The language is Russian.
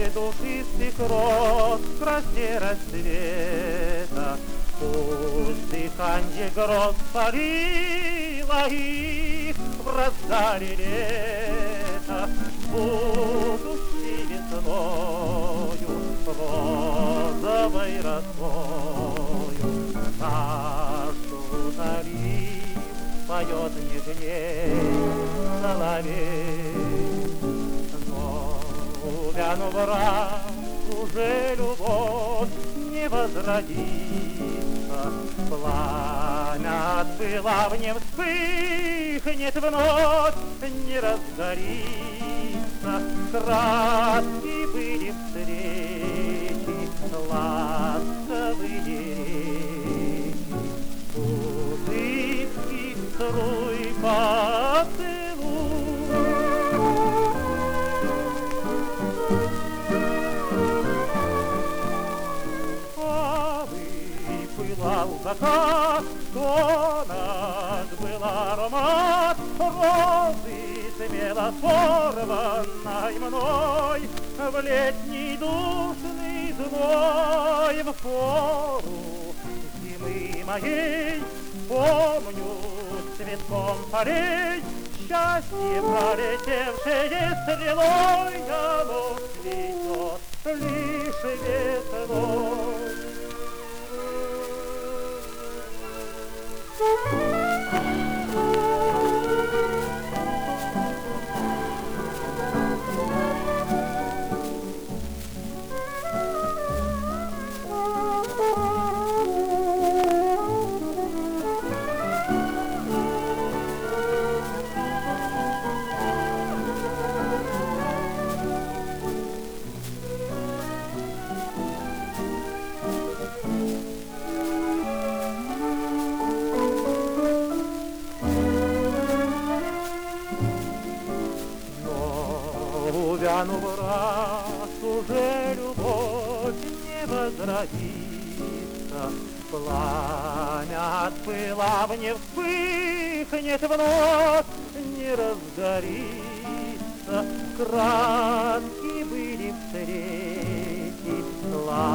душистых роз в красе рассвета. Пусть дыханье гроз парило их в разгаре лета. Будущей весною, розовой росою, нашу утолив, поет нежней соловей. Но, увянув раз, уже любовь не возродится. Пламя от пыла в нем вспыхнет вновь, не разгорится. Краски были встречи, ласковые речи, улыбки струй поцелуй. Пылал закат, то наш был аромат розы, смело сорванной мной в летний душный зной. В пору зимы моей помню цветком полей счастье, пролетевшее стрелой, оно цветет лишь весной. Увянув раз, уже любовь не возродится. Пламя от пыла в ней вспыхнет вновь, не разгорится. Краски были встречи,